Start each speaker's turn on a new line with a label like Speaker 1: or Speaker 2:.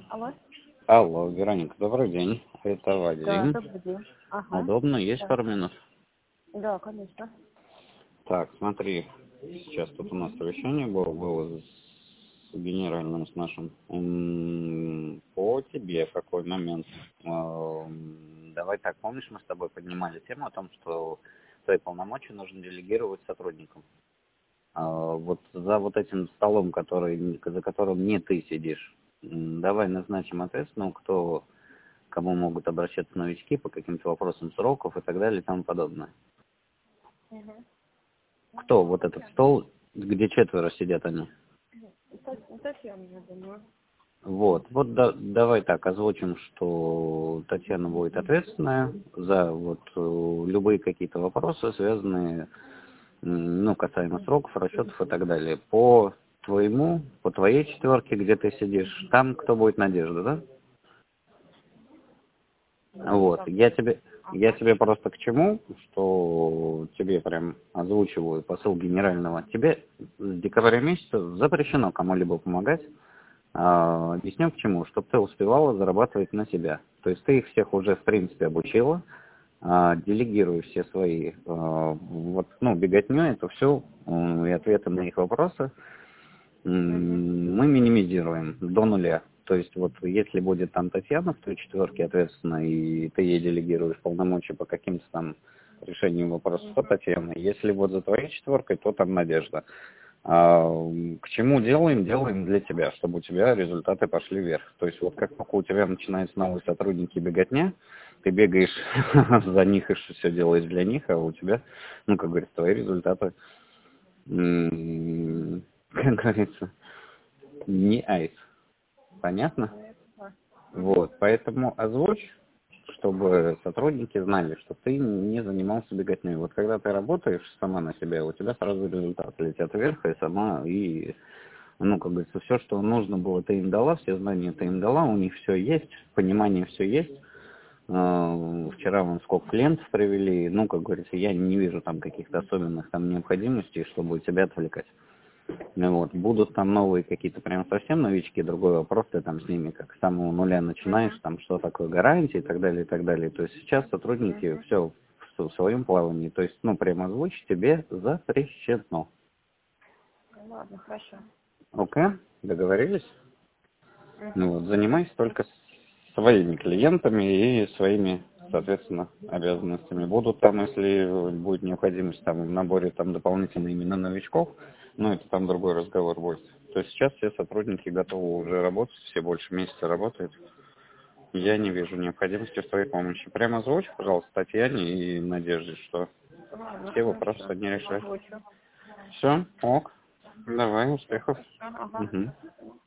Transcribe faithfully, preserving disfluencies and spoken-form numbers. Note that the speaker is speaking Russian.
Speaker 1: Алло.
Speaker 2: Алло, Вероника, добрый день. Это
Speaker 1: Да,
Speaker 2: Вадим.
Speaker 1: добрый день. Ага.
Speaker 2: Удобно? Есть
Speaker 1: Да.
Speaker 2: пару минут?
Speaker 1: Да, конечно.
Speaker 2: Так, смотри, сейчас тут у нас совещание было, было с генеральным, с нашим. М, По тебе в какой момент? Эм, Давай так, помнишь, мы с тобой поднимали тему о том, что свои полномочия нужно делегировать сотрудникам. А, Вот за вот этим столом, который, за которым не ты сидишь, м, давай назначим ответственного, кто к кому могут обращаться новички по каким-то вопросам сроков и так далее и тому подобное.
Speaker 1: Угу.
Speaker 2: Кто вот этот стол, где четверо сидят они?
Speaker 1: Татьяна, я думаю.
Speaker 2: Вот, вот да- давай так озвучим, что Татьяна будет ответственная за вот э, любые какие-то вопросы, связанные, м, ну, касаемо сроков, расчетов и так далее. По твоему, по твоей четверке, где ты сидишь, там кто будет Надежда, да? Вот,
Speaker 1: Так.
Speaker 2: я тебе, я
Speaker 1: Ага.
Speaker 2: тебе просто к чему, что тебе прям озвучиваю посыл генерального. Тебе с декабря месяца запрещено кому-либо помогать. А, объясню к чему, чтобы ты успевала зарабатывать на себя. То есть ты их всех уже в принципе обучила, а, делегируй все свои, а, вот, ну, беготню, это все, и ответы на их вопросы
Speaker 1: Угу.
Speaker 2: м, мы минимизируем до нуля. То есть вот если будет там Татьяна в той четверке ответственно, и ты ей делегируешь полномочия по каким-то там решениям вопросов, то
Speaker 1: Угу.
Speaker 2: Татьяна. Если вот за твоей четверкой, то там Надежда. А, м, к чему делаем? Делаем для тебя, чтобы у тебя результаты пошли вверх. То есть вот как только у тебя начинаются новые сотрудники беготня, ты бегаешь за них и все делаешь для них, а у тебя, ну, как говорится, твои результаты, м, как говорится, не айс. Понятно?
Speaker 1: Угу.
Speaker 2: Вот, поэтому озвучь, чтобы сотрудники знали, что ты не занимался беготней. Вот когда ты работаешь сама на себя, у тебя сразу результаты летят вверх, и сама, и, ну, как говорится, все, что нужно было, ты им дала, все знания ты им дала, у них все есть, понимание все есть. Э, Вчера вон сколько клиентов привели, ну, как говорится, я не вижу там каких-то особенных там необходимостей, чтобы тебя отвлекать. Ну вот, будут там новые какие-то прям совсем новички, другой вопрос, ты там с ними как с самого нуля начинаешь,
Speaker 1: Угу.
Speaker 2: там что такое гарантии и так далее, и так далее. То есть сейчас сотрудники
Speaker 1: Угу.
Speaker 2: все в, в своем плавании, то есть, ну, прямо озвучить тебе запрещено.
Speaker 1: Ладно, хорошо.
Speaker 2: Окей? Договорились? Ну
Speaker 1: Угу.
Speaker 2: вот, занимайся только с- своими клиентами и своими, соответственно, обязанностями. Будут там, если будет необходимость там в наборе там дополнительно именно новичков, ну это там другой разговор будет. То есть сейчас все сотрудники готовы уже работать, все больше месяца работают. Я не вижу необходимости в твоей помощи. Прямо озвучь, пожалуйста, Татьяне и Надежде, что
Speaker 1: Ладно,
Speaker 2: все вопросы
Speaker 1: хорошо.
Speaker 2: они решают.
Speaker 1: Озвучу.
Speaker 2: Все, ок, давай,
Speaker 1: Все,
Speaker 2: успехов.
Speaker 1: хорошо. Ага.
Speaker 2: Угу.